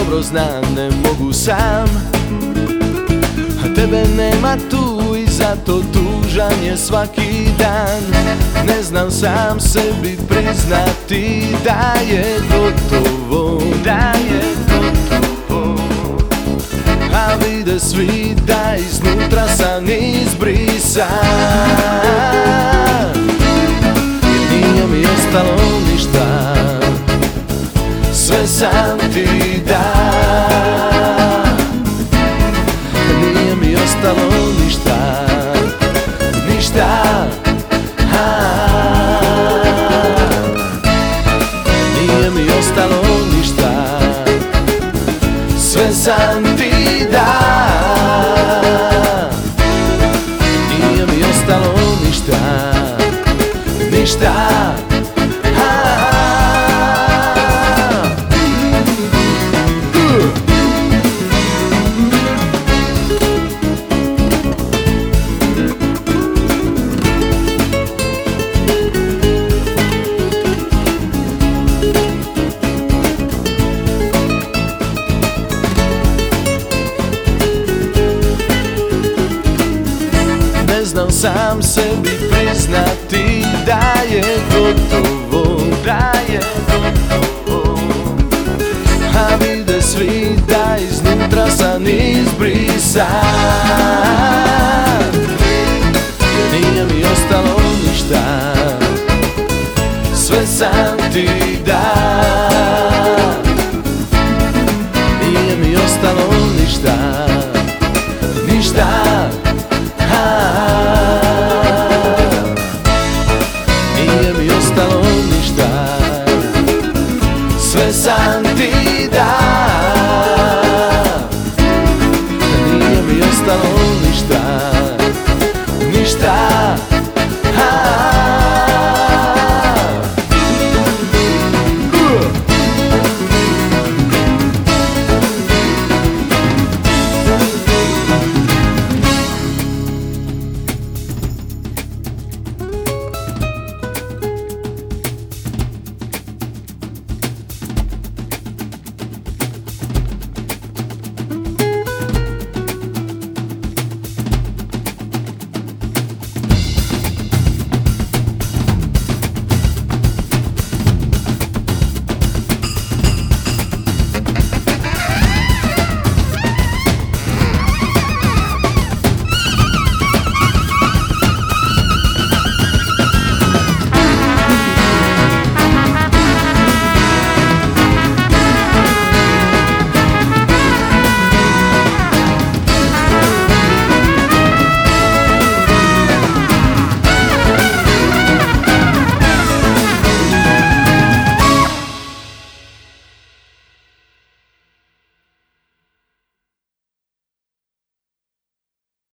dobro znam, ne mogu sam, a tebe nema tu i zato tužan je svaki dan. Ne znam sam sebi priznati da je gotovo, a vide svi da iznutra sam izbrisan, jer nije mi ostalo ništa, sve sam ti dao. Nije mi ostalo ništa, nije mi ostalo ništa, sve sam ti dao. Nije mi ostalo ništa. Ne znam sam sebi priznati da je gotovo, a vide svi da iznutra sam izbrisan, nije mi ostalo ništa, sve sam ti dao. Nije mi ostalo ništa,